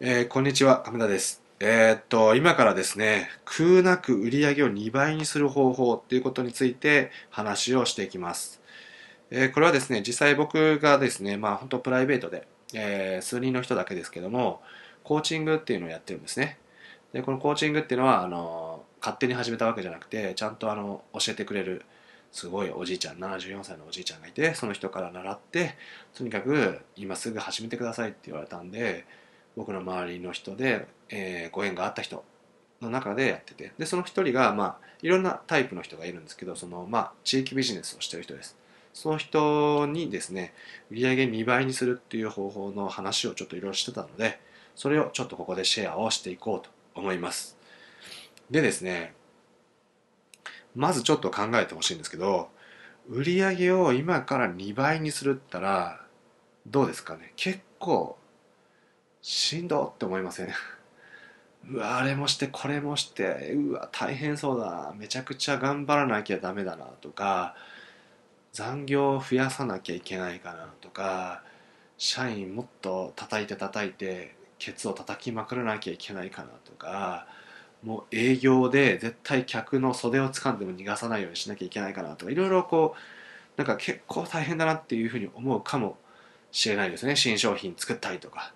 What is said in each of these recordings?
こんにちは、亀田です。今からですね、空なく売り上げを2倍にする方法っていうことについて話をしていきます。これはですね、実際僕がですね、本当プライベートで、数人の人だけですけども、コーチングっていうのをやってるんですね。で、このコーチングっていうのは、勝手に始めたわけじゃなくて、ちゃんと教えてくれる、すごいおじいちゃん、74歳のおじいちゃんがいて、その人から習って、とにかく今すぐ始めてくださいって言われたんで、僕の周りの人で、ご縁があった人の中でやってて、でその一人が、いろんなタイプの人がいるんですけど、地域ビジネスをしてる人です。その人にですね、売上2倍にするっていう方法の話をちょっといろいろしてたので、それをちょっとここでシェアをしていこうと思います。でですね、まずちょっと考えてほしいんですけど、売上を今から2倍にするったらどうですかね。結構しんどって思いません？うわ、あれもしてこれもして、うわ大変そうだな、めちゃくちゃ頑張らなきゃダメだなとか、残業を増やさなきゃいけないかなとか、社員もっと叩いてケツを叩きまくらなきゃいけないかなとか、もう営業で絶対客の袖を掴んでも逃がさないようにしなきゃいけないかなとか、いろいろこうなんか結構大変だなっていうふうに思うかもしれないですね。新商品作ったりとか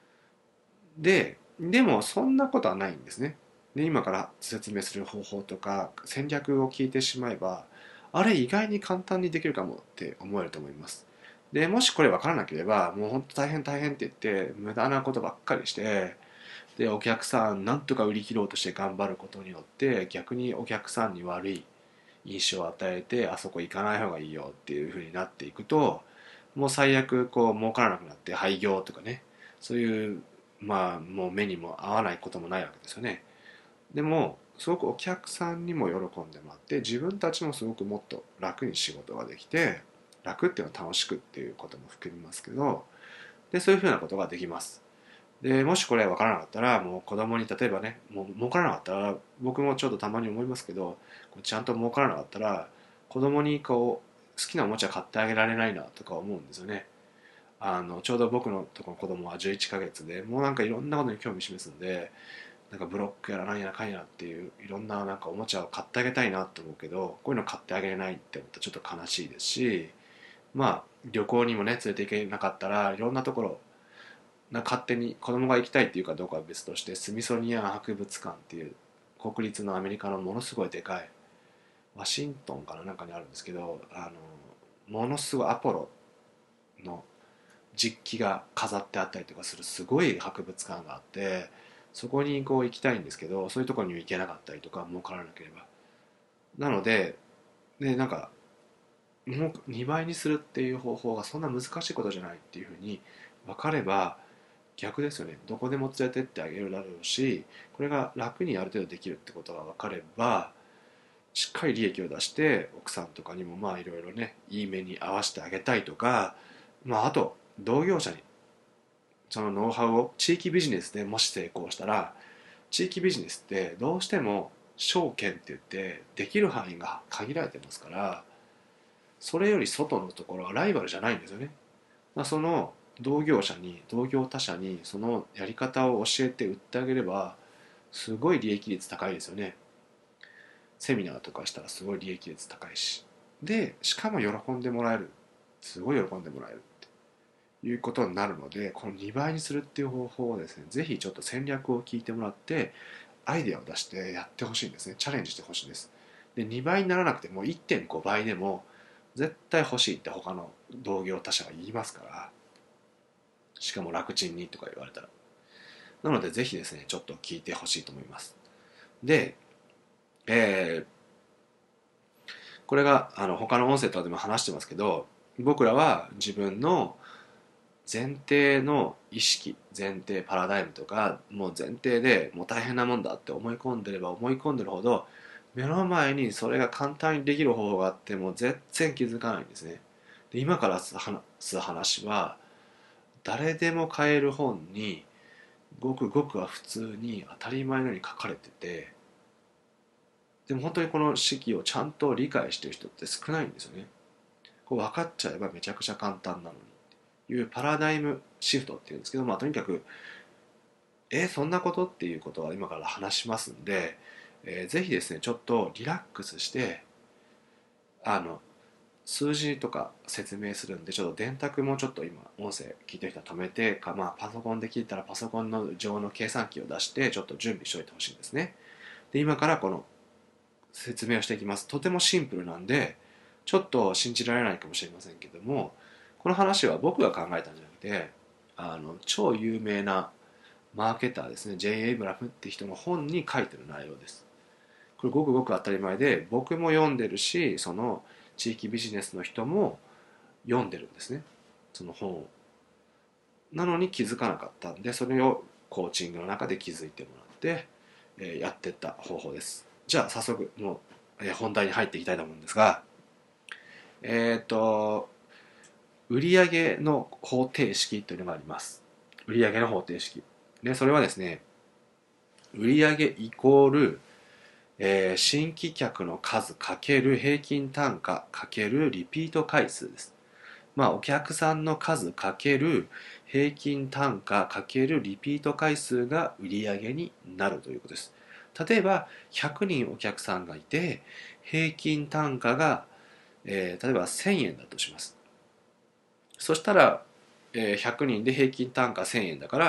でもそんなことはないんですね。で今から説明する方法とか戦略を聞いてしまえば、あれ意外に簡単にできるかもって思えると思います。でもしこれ分からなければ、もう本当大変大変って言って無駄なことばっかりして、でお客さんなんとか売り切ろうとして頑張ることによって逆にお客さんに悪い印象を与えて、あそこ行かない方がいいよっていう風になっていくと、もう最悪こう儲からなくなって廃業とかね、そういうもう目にも合わないこともないわけですよね。でもすごくお客さんにも喜んでもらって、自分たちもすごくもっと楽に仕事ができて、楽っていうのは楽しくっていうことも含みますけど、でそういうふうなことができます。でもしこれ分からなかったら、もう子供に例えばね、もう儲からなかったら、僕もちょっとたまに思いますけど、ちゃんと儲からなかったら子供にこう好きなおもちゃ買ってあげられないなとか思うんですよね。ちょうど僕のとこの子供は11ヶ月で、もうなんかいろんなことに興味示すんで、なんかブロックやらなんやらかんやらっていういろんななんかおもちゃを買ってあげたいなと思うけど、こういうの買ってあげれないって思ったらちょっと悲しいですし、旅行にもね連れて行けなかったら、いろんなところ勝手に子供が行きたいっていうかどうかは別として、スミソニアン博物館っていう国立のアメリカのものすごいでかい、ワシントンかななんかにあるんですけど、ものすごいアポロの実機が飾ってあったりとかするすごい博物館があって、そこにこう行きたいんですけど、そういうところには行けなかったりとか、儲からなければ。なので、なんかもう2倍にするっていう方法がそんな難しいことじゃないっていうふうに分かれば、逆ですよね。どこでも連れてってあげるだろうし、これが楽にある程度できるってことが分かれば、しっかり利益を出して奥さんとかにもいろいろね、いい目に合わせてあげたいとか、あと同業者にそのノウハウを、地域ビジネスでもし成功したら、地域ビジネスってどうしても証券って言ってできる範囲が限られてますから、それより外のところはライバルじゃないんですよね。その同業者に同業他社にそのやり方を教えて売ってあげれば、すごい利益率高いですよね。セミナーとかしたらすごい利益率高いし、でしかも喜んでもらえる、すごい喜んでもらえるっていうことになるので、この2倍にするっていう方法をですね、ぜひちょっと戦略を聞いてもらってアイデアを出してやってほしいんですね。チャレンジしてほしいんです。で2倍にならなくても1.5倍でも絶対欲しいって他の同業他社が言いますから、しかも楽ちんにとか言われたら。なのでぜひですね、ちょっと聞いてほしいと思います。で、えこれが他の音声とかでも話してますけど、僕らは自分の前提の意識、前提パラダイムとか、もう前提でもう大変なもんだって思い込んでれば思い込んでるほど、目の前にそれが簡単にできる方法があっても全然気づかないんですね。で今から話す話は、誰でも買える本にごくごくは普通に当たり前のように書かれてて、でも本当にこの式をちゃんと理解してる人って少ないんですよね。こう分かっちゃえばめちゃくちゃ簡単なのにっていうパラダイムシフトっていうんですけど、とにかくそんなことっていうことは今から話しますんで、ぜひですね、ちょっとリラックスして、あの、数字とか説明するんで、ちょっと電卓もちょっと今、音声聞いてる人は止めてか、まあ、パソコンで聞いたらパソコンの上の計算機を出して、ちょっと準備しておいてほしいんですね。で、今からこの説明をしていきます。とてもシンプルなんで、ちょっと信じられないかもしれませんけども、この話は僕が考えたんじゃなくて、超有名なマーケターですね、J. エイブラムって人の本に書いてる内容です。これごくごく当たり前で、僕も読んでるし、その地域ビジネスの人も読んでるんですね、その本を。なのに気づかなかったんで、それをコーチングの中で気づいてもらって、やっていった方法です。じゃあ早速もう、本題に入っていきたいと思うんですが、えっ、と売上の方程式というのがあります。売上の方程式で、それはですね、売上イコール、新規客の数かける平均単価かけるリピート回数です。まあ、お客さんの数かける平均単価かけるリピート回数が売上になるということです。例えば100人お客さんがいて、平均単価が、例えば1000円だとします。そしたら、100人で平均単価1000円だから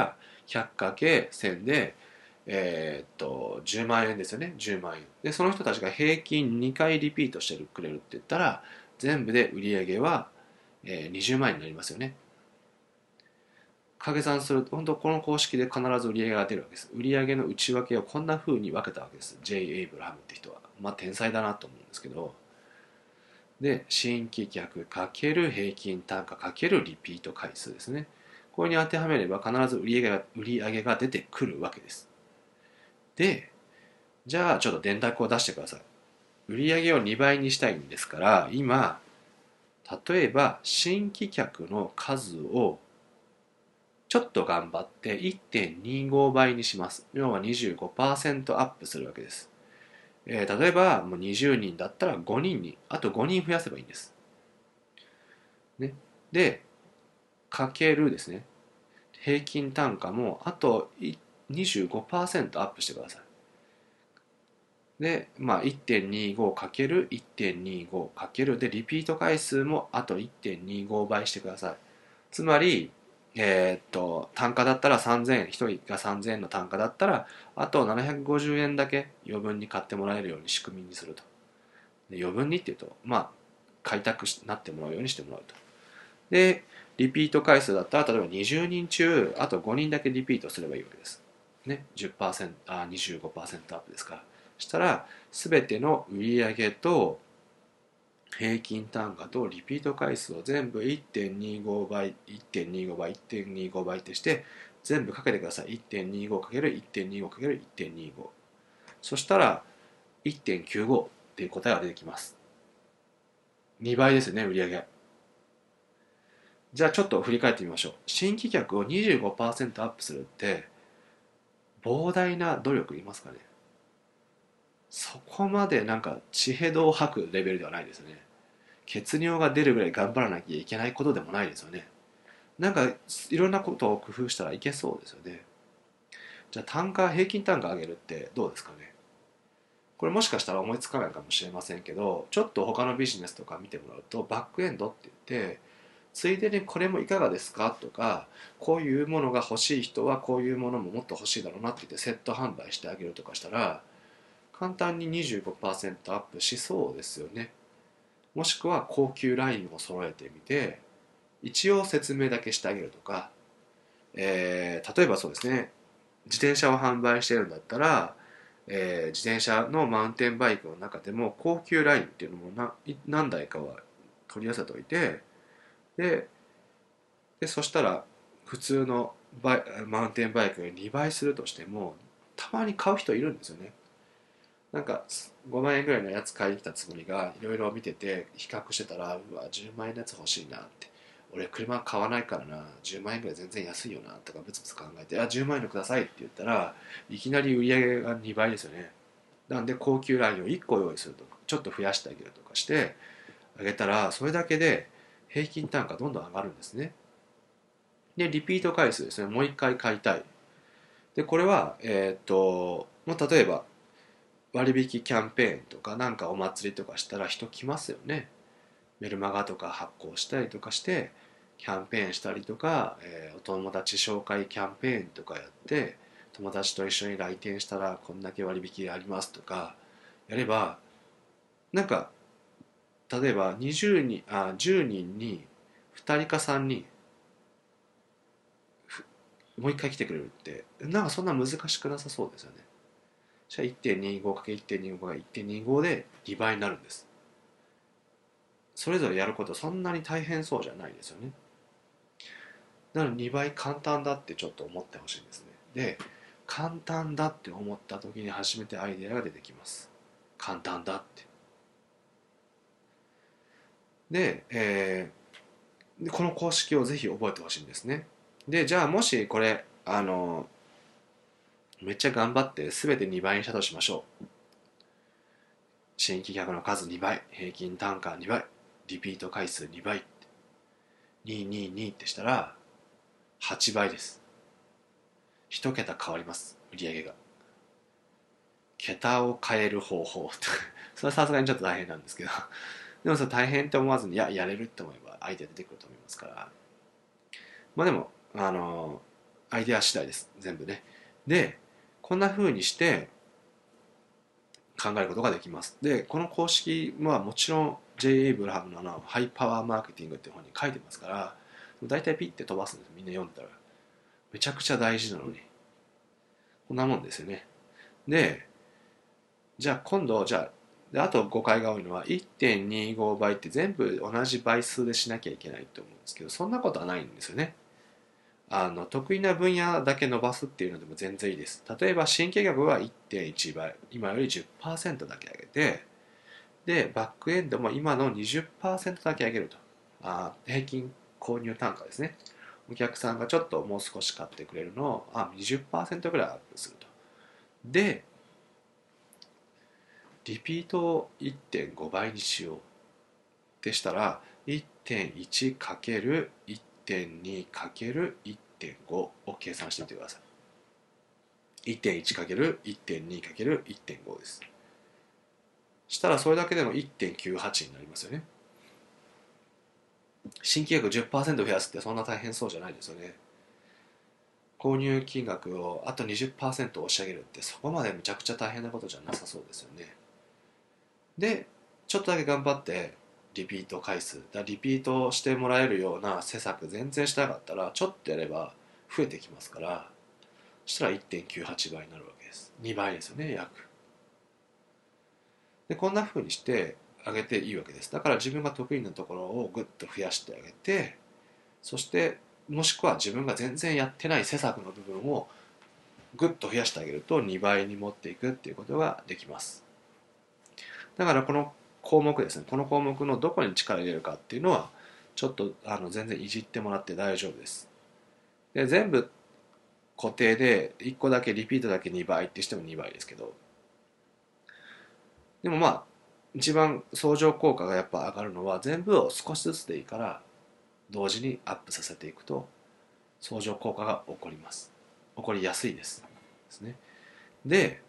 100×1000 で、10万円ですよね。10万円で、その人たちが平均2回リピートしてくれるって言ったら、全部で売上は20万円になりますよね。掛け算すると、本当この公式で必ず売上が出るわけです。売上の内訳をこんな風に分けたわけです。J. エイブラハムって人は。まあ天才だなと思うんですけど。で、新規客かける平均単価かけるリピート回数ですね。これに当てはめれば必ず売上が出てくるわけです。で、じゃあちょっと電卓を出してください。売上を2倍にしたいんですから、今、例えば新規客の数をちょっと頑張って1.25倍にします。要は25%アップするわけです。例えばもう20人だったら5人に、あと5人増やせばいいんです。ね。で、かけるですね。平均単価もあと25%アップしてください。で、まあ、1.25かける1.25かけるで、リピート回数もあと1.25倍してください。つまり、単価だったら3000円、1人が3000円の単価だったら、あと750円だけ余分に買ってもらえるように仕組みにすると。で、余分にっていうと、まあ、買いたくなってもらうようにしてもらうと。で、リピート回数だったら、例えば20人中、あと5人だけリピートすればいいわけです。ね、10%、25%アップですから。したら、すべての売上と平均単価とリピート回数を全部1.25倍、1.25倍、1.25倍ってして、全部かけてください。1.25×1.25×1.25。そしたら、1.95っていう答えが出てきます。2倍ですね、売上。じゃあちょっと振り返ってみましょう。新規客を25%アップするって、膨大な努力いますかね。そこまでなんか血へどを吐くレベルではないですよね。血尿が出るぐらい頑張らなきゃいけないことでもないですよね。なんかいろんなことを工夫したらいけそうですよね。じゃあ平均単価上げるってどうですかね。これもしかしたら思いつかないかもしれませんけど、ちょっと他のビジネスとか見てもらうと、バックエンドって言って、ついでにこれもいかがですかとか、こういうものが欲しい人はこういうものももっと欲しいだろうなって言ってセット販売してあげるとかしたら、簡単に25%アップしそうですよね。もしくは高級ラインを揃えてみて、一応説明だけしてあげるとか、例えばそうですね、自転車を販売してるんだったら、自転車のマウンテンバイクの中でも高級ラインっていうのも何台かは取り寄せておいて、で、そしたら普通のマウンテンバイクが2倍するとしても、たまに買う人いるんですよね。なんか5万円ぐらいのやつ買いに来たつもりが、いろいろ見てて比較してたら、うわ10万円のやつ欲しいなって、俺車買わないからな、10万円ぐらい全然安いよなとかブツブツ考えて、10万円のくださいって言ったら、いきなり売り上げが2倍ですよね。なんで高級ラインを1個用意するとか、ちょっと増やしてあげるとかしてあげたら、それだけで平均単価どんどん上がるんですね。でリピート回数ですね。もう1回買いたい。 で、これは、もう例えば割引キャンペーンとかなんかお祭りとかしたら人来ますよね。メルマガとか発行したりとかしてキャンペーンしたりとか、お友達紹介キャンペーンとかやって友達と一緒に来店したらこんだけ割引ありますとかやれば、なんか例えば10人に2人か3人もう一回来てくれるってなんかそんな難しくなさそうですよね。じゃあ 1.25×1.25 が1.25で2倍になるんです。それぞれやることそんなに大変そうじゃないですよね。なので2倍簡単だってちょっと思ってほしいんですね。で、簡単だって思った時に初めてアイデアが出てきます。簡単だって。で、この公式をぜひ覚えてほしいんですね。で、じゃあもしこれ、めっちゃ頑張って全て2倍にしたとしましょう。新規客の数2倍、平均単価2倍、リピート回数2倍、222ってしたら8倍です。1桁変わります、売上が。桁を変える方法それはさすがにちょっと大変なんですけどでもそれ大変って思わずに、やれるって思えばアイデア出てくると思いますから。まあでも、アイデア次第です。全部ね。で、こんな風にして考えることができます。で、この公式はもちろん J. エイブラハムのハイパワーマーケティングっていう本に書いてますから、大体ピッて飛ばすんです。みんな読んだら。めちゃくちゃ大事なのに。こんなもんですよね。で、じゃあ今度、あと誤解が多いのは1.25倍って全部同じ倍数でしなきゃいけないと思うんですけど、そんなことはないんですよね。得意な分野だけ伸ばすっていうのでも全然いいです。例えば新規額は1.1倍、今より10%だけ上げて、で、バックエンドも今の20%だけ上げると。平均購入単価ですね。お客さんがちょっともう少し買ってくれるのを20%ぐらいアップすると。で、リピートを 1.5 倍にしようってしたら 1.1×1.2×1.5 を計算してみてください。 1.1×1.2×1.5 です。したらそれだけでも1.98になりますよね。新規約10%増やすってそんな大変そうじゃないですよね。購入金額をあと20%押し上げるってそこまでめちゃくちゃ大変なことじゃなさそうですよね。で、ちょっとだけ頑張ってリピート回数リピートしてもらえるような施策全然しなかったらちょっとやれば増えてきますから、そしたら1.98倍になるわけです。2倍ですよね、約。でこんな風にしてあげていいわけです。だから自分が得意なところをぐっと増やしてあげて、そしてもしくは自分が全然やってない施策の部分をぐっと増やしてあげると2倍に持っていくっていうことができます。だからこの項目ですね、この項目のどこに力を入れるかっていうのはちょっと全然いじってもらって大丈夫です。で全部固定で1個だけリピートだけ2倍ってしても2倍ですけど、でもまあ一番相乗効果がやっぱ上がるのは全部を少しずつでいいから同時にアップさせていくと相乗効果が起こります。起こりやすいですね。で、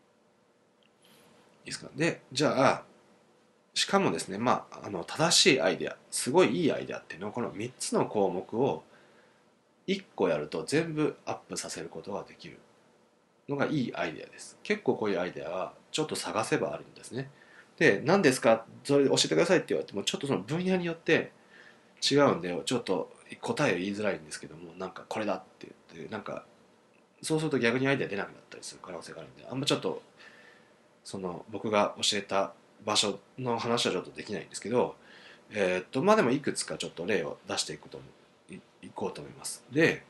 いいですか。で、じゃあしかもですね、正しいアイデア、すごいいいアイデアっていうのはこの3つの項目を1個やると全部アップさせることができるのがいいアイデアです。結構こういうアイデアはちょっと探せばあるんですね。で、何ですかそれ教えてくださいって言われてもちょっとその分野によって違うんでちょっと答えを言いづらいんですけども、なんかこれだって言ってなんかそうすると逆にアイデア出なくなったりする可能性があるんで、あんまちょっとその僕が教えた場所の話はちょっとできないんですけど、まあでもいくつかちょっと例を出していこうと思います。で、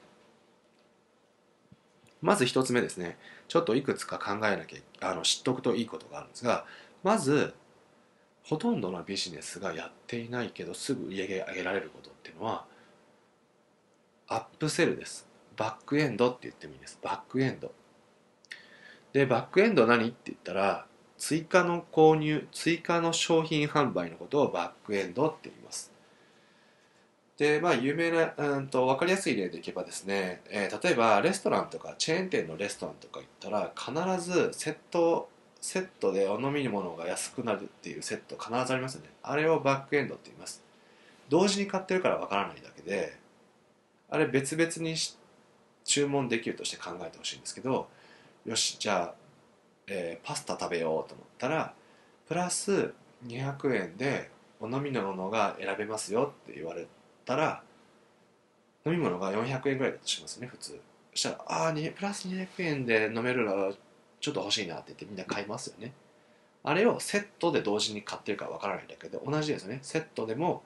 まず一つ目ですね。ちょっといくつか考えなきゃ、知っておくといいことがあるんですが、まず、ほとんどのビジネスがやっていないけどすぐ売り上げ上げられることっていうのは、アップセルです。バックエンドって言ってもいいです。バックエンド。で、バックエンド何って言ったら、追加の購入、追加の商品販売のことをバックエンドって言います。 で、まあ、有名な、分かりやすい例でいけばですね、例えばレストランとかチェーン店のレストランとか行ったら必ずセットでお飲み物が安くなるっていうセット必ずありますよね。あれをバックエンドって言います。同時に買ってるから分からないだけで、あれ別々に注文できるとして考えてほしいんですけど、よし、じゃあ、パスタ食べようと思ったらプラス200円でお飲み物が選べますよって言われたら、飲み物が400円ぐらいだとしますね、普通。そしたら、プラス200円で飲めるのはちょっと欲しいなって言ってみんな買いますよね。あれをセットで同時に買ってるかわからないんだけど、同じですよね。セットでも、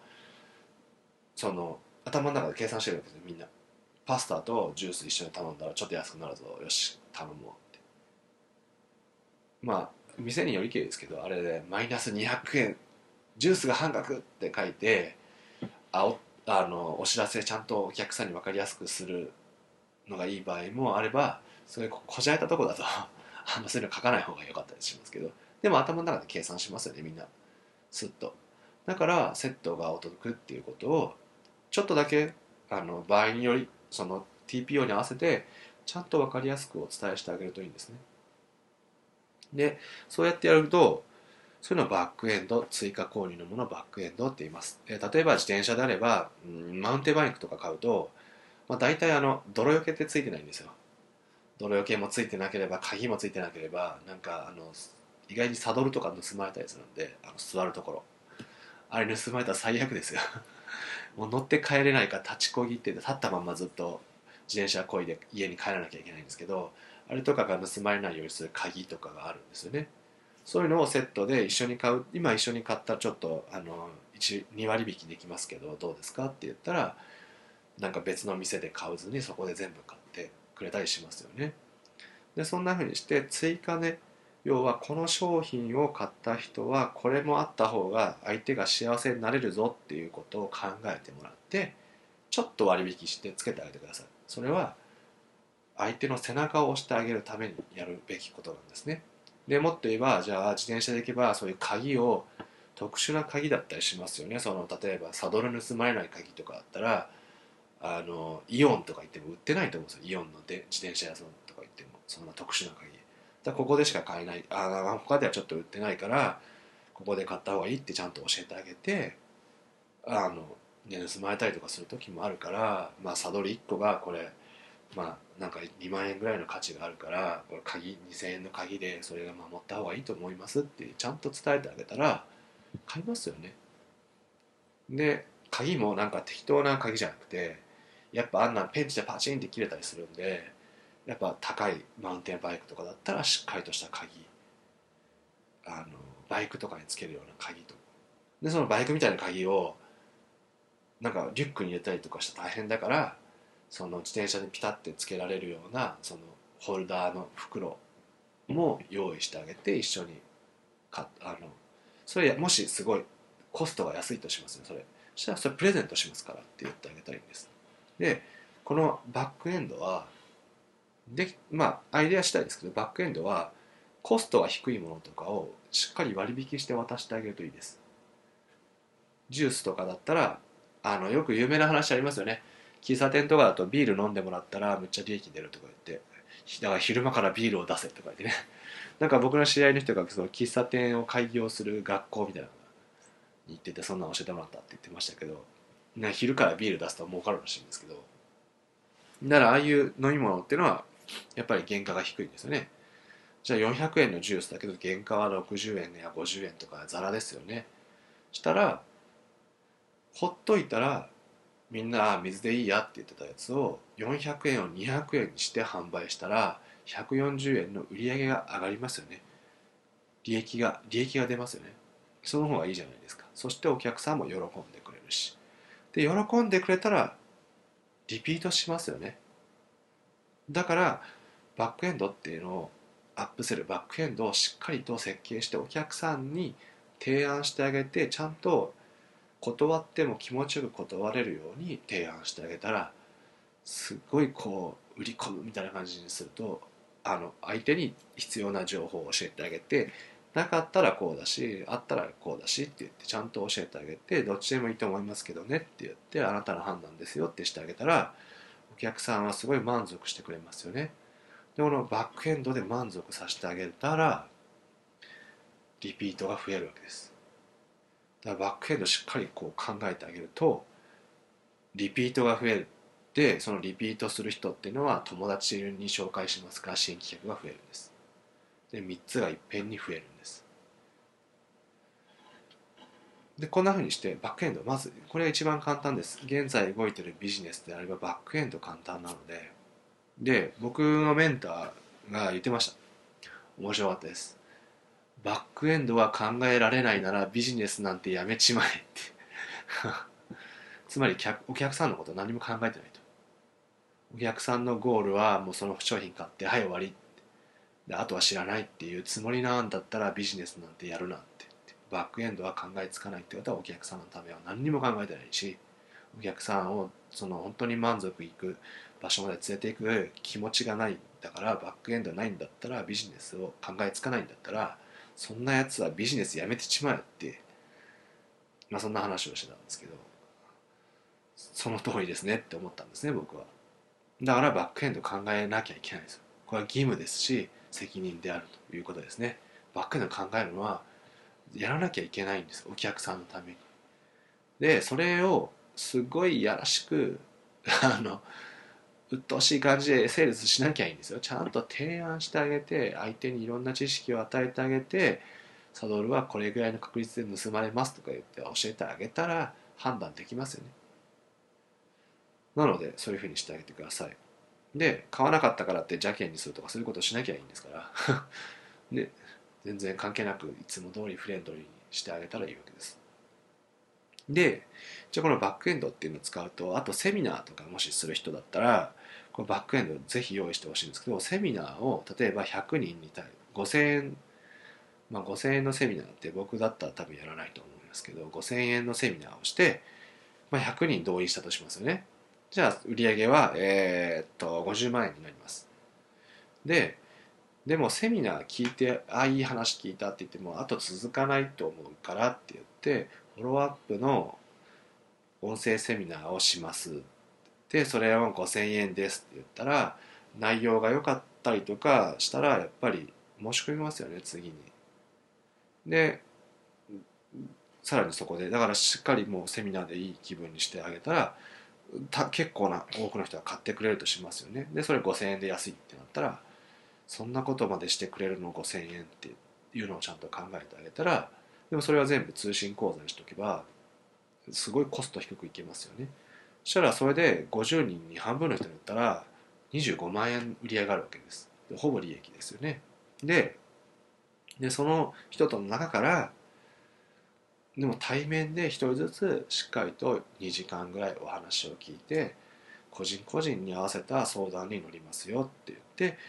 頭の中で計算してるわけですよ、みんな。パスタとジュース一緒に頼んだらちょっと安くなるぞ。よし、頼もうって。まあ、店によりけりですけど、あれでマイナス200円、ジュースが半額って書いて、あおお知らせちゃんとお客さんに分かりやすくするのがいい場合もあれば、そういうこじゃれたとこだとそういうの書かない方が良かったりしますけど、でも頭の中で計算しますよね、みんな。スッと。だからセットがお得っていうことをちょっとだけ場合によりTPO に合わせてちゃんと分かりやすくお伝えしてあげるといいんですね。で、そうやってやると、そういうのをバックエンド、追加購入のものをバックエンドって言います。例えば自転車であれば、マウンテンバイクとか買うと、大体泥よけってついてないんですよ。泥よけもついてなければ、鍵もついてなければ、意外にサドルとか盗まれたりするんで、座るところ。あれ盗まれたら最悪ですよ。もう乗って帰れないから立ちこぎって立ったままずっと自転車こいで家に帰らなきゃいけないんですけど、あれとかが盗まれないようにする鍵とかがあるんですよね。そういうのをセットで一緒に買う。今一緒に買ったらちょっと2割引きできますけどどうですかって言ったら、なんか別の店で買わずにそこで全部買ってくれたりしますよね。でそんな風にして追加ね、要はこの商品を買った人はこれもあった方が相手が幸せになれるぞっていうことを考えてもらって、ちょっと割引してつけてあげてください。それは相手の背中を押してあげるためにやるべきことなんですね。でもっと言えば、じゃあ自転車で行けばそういう鍵を、特殊な鍵だったりしますよね。例えばサドル盗まれない鍵とかだったら、イオンとか行っても売ってないと思うんですよ。イオンの自転車屋さんとか行ってもそんな特殊な鍵ここでしか買えない、他ではちょっと売ってないからここで買った方がいいってちゃんと教えてあげて、盗まれたりとかする時もあるから、サドル1個がこれ、なんか2万円ぐらいの価値があるから、これ2000円の鍵でそれが守った方がいいと思いますってちゃんと伝えてあげたら買いますよね。で鍵もなんか適当な鍵じゃなくて、やっぱあんなペンチでパチンって切れたりするんで、やっぱ高いマウンテンバイクとかだったらしっかりとした鍵、あのバイクとかにつけるような鍵と、でそのバイクみたいな鍵をなんかリュックに入れたりとかして大変だから、その自転車にピタッてつけられるようなホルダーの袋も用意してあげて、一緒にかそれもしすごいコストが安いとしますね。そしたらそれプレゼントしますからって言ってあげたらいいんです。でこのバックエンドはアイデア次第ですけど、バックエンドはコストが低いものとかをしっかり割引して渡してあげるといいです。ジュースとかだったら、よく有名な話ありますよね。喫茶店とかだとビール飲んでもらったらむっちゃ利益出るとか言って、だから昼間からビールを出せとか言ってね。なんか僕の知り合いの人がその喫茶店を開業する学校みたいなのに行ってて、そんなの教えてもらったって言ってましたけど、昼からビール出すと儲かるらしいんですけど、ならああいう飲み物っていうのはやっぱり原価が低いんですよね。じゃあ400円のジュースだけど原価は60円や50円とかザラですよね。したらほっといたら、みんな水でいいやって言ってたやつを400円を200円にして販売したら140円の売り上げが上がりますよね。利益が出ますよね。その方がいいじゃないですか。そしてお客さんも喜んでくれるし、で喜んでくれたらリピートしますよね。だからバックエンドっていうのをアップする、バックエンドをしっかりと設計してお客さんに提案してあげて、ちゃんと断っても気持ちよく断れるように提案してあげたら、すごい売り込むみたいな感じにすると、相手に必要な情報を教えてあげてなかったらこうだし、あったらこうだしって言ってちゃんと教えてあげて、どっちでもいいと思いますけどねって言って、あなたの判断ですよってしてあげたら、お客さんはすごい満足してくれますよね。でこのバックエンドで満足させてあげたらリピートが増えるわけです。だからバックエンドしっかりこう考えてあげるとリピートが増える。でそのリピートする人っていうのは友達に紹介しますから新規客が増えるんです。で3つがいっぺんに増えるんです。でこんな風にしてバックエンド、まずこれが一番簡単です。現在動いてるビジネスであればバックエンド簡単なので僕のメンターが言ってました。面白かったです。バックエンドは考えられないならビジネスなんてやめちまえってつまりお客さんのこと何も考えてないと。お客さんのゴールはもうその商品買ってはい終わりで、あとは知らないっていうつもりなんだったらビジネスなんてやるなって言って、バックエンドは考えつかないってことはお客さんのためは何にも考えてないし、お客さんをその本当に満足いく場所まで連れていく気持ちがないんだから、バックエンドないんだったら、ビジネスを考えつかないんだったら、そんなやつはビジネスやめてちまえって、そんな話をしてたんですけど、その通りですねって思ったんですね、僕は。だからバックエンド考えなきゃいけないんですよ。これは義務ですし責任であるということですね。バックエンド考えるのはやらなきゃいけないんです、お客さんのために。でそれをすごいやらしく鬱陶しい感じでセールスしなきゃいいんですよ。ちゃんと提案してあげて、相手にいろんな知識を与えてあげて、サドルはこれぐらいの確率で盗まれますとか言って教えてあげたら判断できますよね。なのでそういうふうにしてあげてください。で買わなかったからって邪険にするとかそういうことをしなきゃいいんですからで全然関係なくいつも通りフレンドリーにしてあげたらいいわけです。でじゃあこのバックエンドっていうのを使うと、あとセミナーとかもしする人だったらこのバックエンドぜひ用意してほしいんですけど、セミナーを例えば100人に対5000円、5000円のセミナーって僕だったら多分やらないと思いますけど、5000円のセミナーをして、100人動員したとしますよね。じゃあ売上は、50万円になります。でもセミナー聞いて、いい話聞いたって言ってもあと続かないと思うからって言ってフォローアップの音声セミナーをします。でそれを5000円ですって言ったら、内容が良かったりとかしたらやっぱり申し込みますよね、次に。でさらにそこでだからしっかりもうセミナーでいい気分にしてあげたら、結構な多くの人が買ってくれるとしますよね。でそれ5000円で安いってなったら、そんなことまでしてくれるの5000円っていうのをちゃんと考えてあげたら、でもそれは全部通信口座にしとけばすごいコスト低くいけますよね。そしたらそれで50人に半分の人に売ったら25万円売り上がるわけです。でほぼ利益ですよね。でその人との中からでも対面で一人ずつしっかりと2時間ぐらいお話を聞いて、個人個人に合わせた相談に乗りますよって言って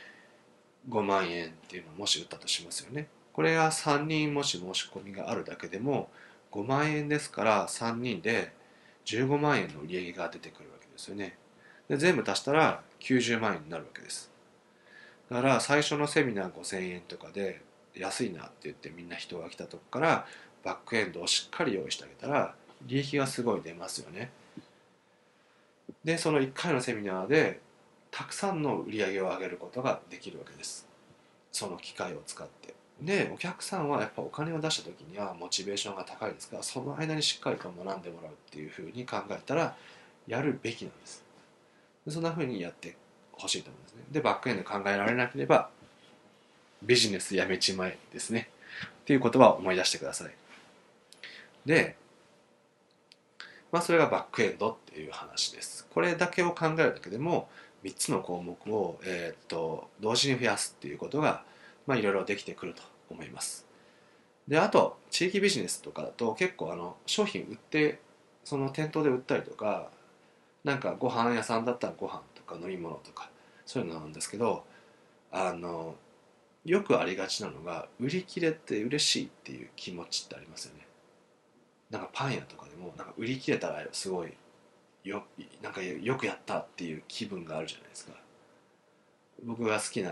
5万円っていうのをもし売ったとしますよね。これが3人もし申し込みがあるだけでも5万円ですから、3人で15万円の売り上げが出てくるわけですよね。で全部足したら90万円になるわけです。だから最初のセミナー5000円とかで安いなって言ってみんな人が来たとこからバックエンドをしっかり用意してあげたら利益がすごい出ますよね。でその1回のセミナーでたくさんの売り上げを上げることができるわけです、その機械を使って。でお客さんはやっぱお金を出した時にはモチベーションが高いですから、その間にしっかりと学んでもらうっていうふうに考えたらやるべきなんです。でそんなふうにやってほしいと思うんですね。でバックエンド考えられなければビジネスやめちまえですねっていう言葉を思い出してください。でそれがバックエンドっていう話です。これだけを考えるだけでも3つの項目を、同時に増やすっていうことが、いろいろできてくると思います。であと地域ビジネスとかだと結構商品売ってその店頭で売ったりとか、なんかご飯屋さんだったらご飯とか飲み物とかそういうのなんですけど、あのよくありがちなのが売り切れて嬉しいっていう気持ちってありますよね。なんかパン屋とかでもなんか売り切れたらすごいなんかよくやったっていう気分があるじゃないですか。僕が好きな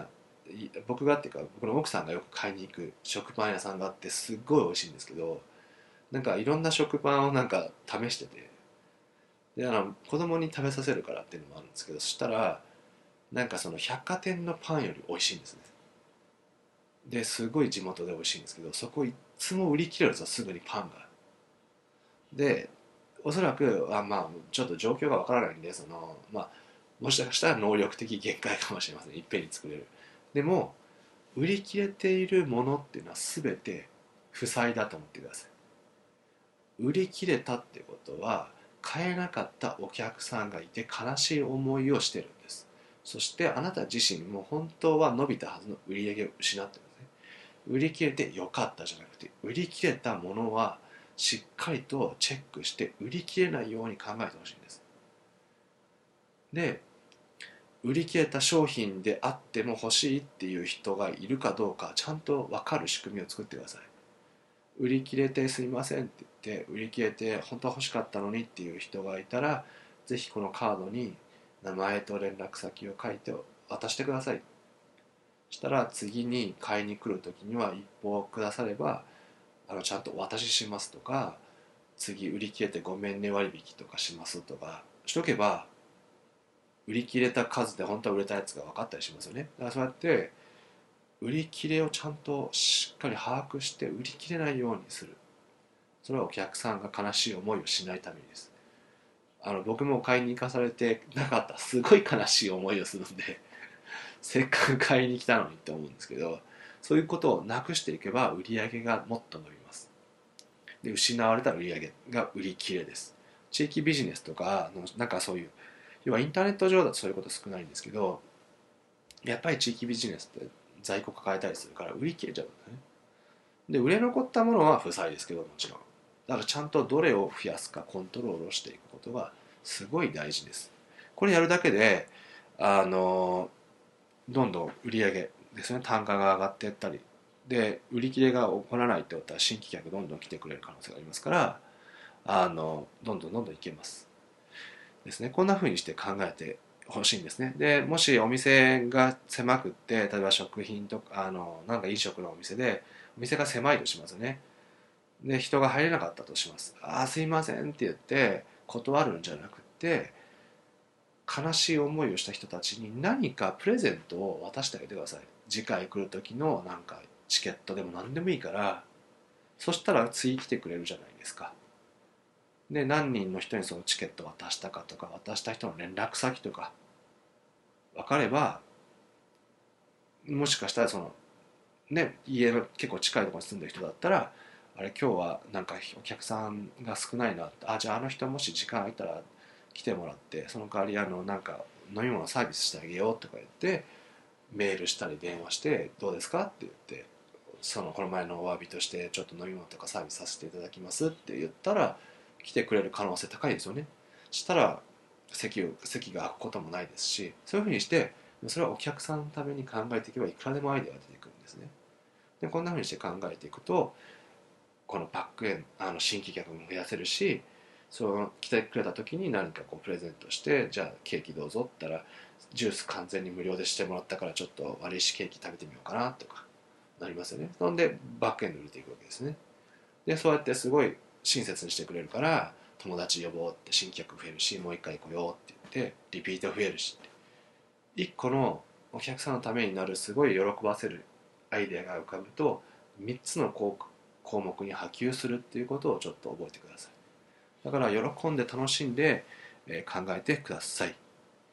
僕がっていうか僕の奥さんがよく買いに行く食パン屋さんがあって、すっごい美味しいんですけど、なんかいろんな食パンをなんか試してて、で子供に食べさせるからっていうのもあるんですけど、そしたらなんかその百貨店のパンより美味しいんですね。ですごい地元で美味しいんですけど、そこいつも売り切れるんですよ、すぐにパンが。でおそらくまあちょっと状況がわからないんで、もしかしたら能力的限界かもしれません、いっぺんに作れる。でも売り切れているものっていうのは全て負債だと思ってください。売り切れたってことは買えなかったお客さんがいて悲しい思いをしてるんです。そしてあなた自身も本当は伸びたはずの売り上げを失ってるんですね。売り切れてよかったじゃなくて、売り切れたものはしっかりとチェックして売り切れないように考えてほしいんです。で、売り切れた商品であっても欲しいっていう人がいるかどうかちゃんと分かる仕組みを作ってください。売り切れてすいませんって言って、売り切れて本当は欲しかったのにっていう人がいたら、ぜひこのカードに名前と連絡先を書いて渡してください。したら次に買いに来る時には一報くだされば、ちゃんとお渡ししますとか、次売り切れてごめんね割引とかしますとかしとけば、売り切れた数で本当は売れたやつが分かったりしますよね。だからそうやって売り切れをちゃんとしっかり把握して売り切れないようにする。それはお客さんが悲しい思いをしないためにです。僕も買いに行かされてなかったらすごい悲しい思いをするんで、せっかく買いに来たのにって思うんですけど、そういうことをなくしていけば売り上げがもっと伸びます。で、失われた売り上げが売り切れです。地域ビジネスとかのなんかそういう、要はインターネット上だとそういうこと少ないんですけど、やっぱり地域ビジネスって在庫抱えたりするから売り切れちゃうんですね。で、売れ残ったものは負債ですけど、もちろん。だからちゃんとどれを増やすかコントロールをしていくことがすごい大事です。これやるだけで、あの、どんどん売り上げですね、単価が上がっていったり、で、売り切れが起こらないってことは新規客どんどん来てくれる可能性がありますから、どんどんどんどんいけますですね。こんな風にして考えてほしいんですね。で、もしお店が狭くって、例えば食品とか、なんか飲食のお店で、お店が狭いとしますよね。で、人が入れなかったとします。ああ、すいませんって言って断るんじゃなくて、悲しい思いをした人たちに何かプレゼントを渡してあげてください。次回来る時のなんかチケットでも何でもいいから、そしたら次来てくれるじゃないですか。で、何人の人にそのチケットを渡したかとか、渡した人の連絡先とか分かれば、もしかしたらそのね、家の結構近いところに住んでる人だったら、あれ今日はなんかお客さんが少ないなって、じゃああの人もし時間空いたら来てもらって、その代わりなんか飲み物サービスしてあげようとか言ってメールしたり電話して、どうですかって言って、この前のお詫びとしてちょっと飲み物とかサービスさせていただきますって言ったら来てくれる可能性高いですよね。したら席が空くこともないですし、そういうふうにしてそれはお客さんのために考えていけばいくらでもアイデアが出てくるんですね。でこんなふうにして考えていくと、このバックエン新規客も増やせるし、その来てくれた時に何かこうプレゼントして、じゃあケーキどうぞって言ったら、ジュース完全に無料でしてもらったからちょっと割りしケーキ食べてみようかなとかなりますよね。なのでバックエンドに入れていくわけですね。でそうやってすごい親切にしてくれるから、友達呼ぼうって新規客増えるし、もう一回来ようって言ってリピート増えるし、一個のお客さんのためになるすごい喜ばせるアイデアが浮かぶと、3つの項目に波及するっていうことをちょっと覚えてください。だから喜んで楽しんで考えてください。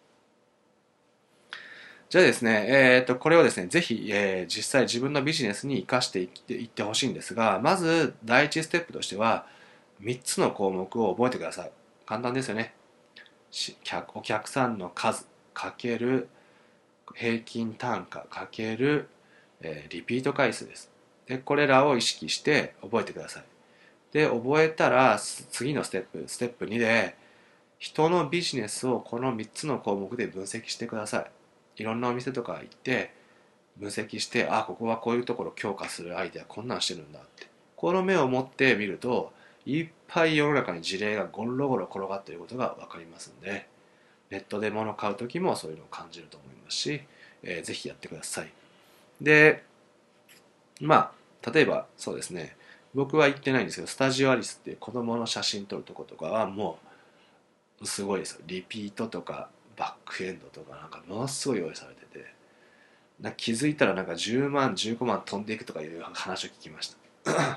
じゃあですね、これをですね、ぜひ、実際自分のビジネスに生かしていってほしいんですが、まず第一ステップとしては、3つの項目を覚えてください。簡単ですよね。お客さんの数かける平均単価かける、リピート回数です。で、これらを意識して覚えてください。で、覚えたら次のステップ2で、人のビジネスをこの3つの項目で分析してください。いろんなお店とか行って分析して、ここはこういうところを強化するアイデアこんなんしてるんだって。この目を持ってみると、いっぱい世の中に事例がゴロゴロ転がっていることが分かりますんで、ネットで物を買う時もそういうのを感じると思いますし、ぜひやってください。 で、まあ、例えばそうですね、僕は行ってないんですけど、スタジオアリスっていう子供の写真撮るとことかはもうすごいですよ。リピートとかバックエンドとかなんかものすごい用意されてて、気づいたらなんか10万、15万飛んでいくとかいう話を聞きました。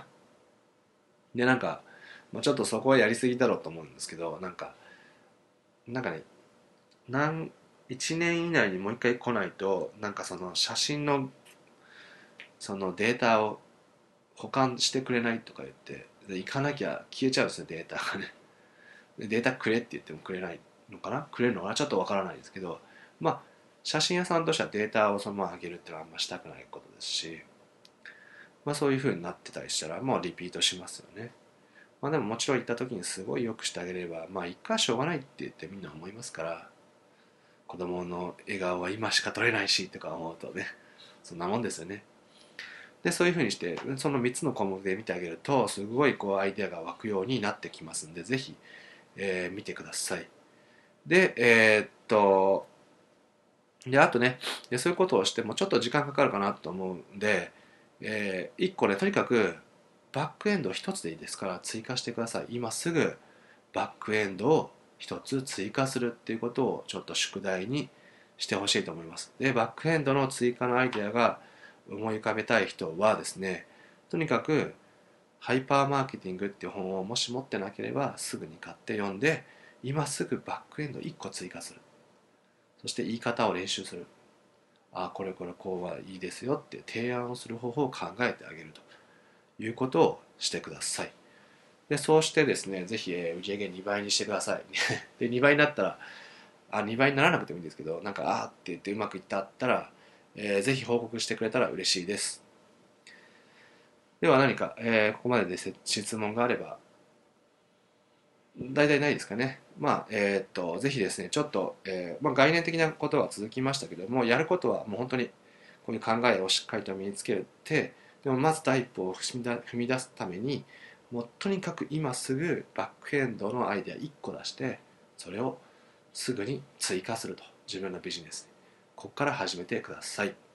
で、なんか、ちょっとそこはやりすぎだろうと思うんですけど、なんかね、1年以内にもう一回来ないと、なんかその写真のそのデータを保管してくれないとか言って、で行かなきゃ消えちゃうんですね、データがね。でデータくれって言ってもくれないのかな、くれるのかな、ちょっとわからないですけど、まあ、写真屋さんとしてはデータをそのまま上げるっていうのはあんましたくないことですし、そういう風になってたりしたら、もうリピートしますよね。でももちろん行った時にすごい良くしてあげれば、一回しょうがないって言ってみんな思いますから、子供の笑顔は今しか撮れないしとか思うとね、そんなもんですよね。で、そういう風にして、その3つの項目で見てあげると、すごいこうアイデアが湧くようになってきますんで、ぜひ、見てください。で、あとね、そういうことをしてもちょっと時間かかるかなと思うんで、1個ね、とにかくバックエンド1つでいいですから追加してください。今すぐバックエンドを1つ追加するっていうことをちょっと宿題にしてほしいと思います。で、バックエンドの追加のアイデアが思い浮かべたい人はですね、とにかくハイパーマーケティングっていう本をもし持ってなければすぐに買って読んで、今すぐバックエンド1個追加する。そして言い方を練習する。ああ、これこれこうはいいですよって提案をする方法を考えてあげるということをしてください。で、そうしてですね、ぜひ売上2倍にしてください。で、2倍になったら、2倍にならなくてもいいんですけど、なんか、あーって言ってうまくいったったら、ぜひ報告してくれたら嬉しいです。では何か、ここまでで質問があれば、大体ないですかね。ぜひですね、ちょっと、概念的なことは続きましたけども、やることはもう本当に、こういう考えをしっかりと身につけて、でもまず第一歩を踏み出すために、もうとにかく今すぐバックエンドのアイデア1個出して、それをすぐに追加すると。自分のビジネスに。ここから始めてください。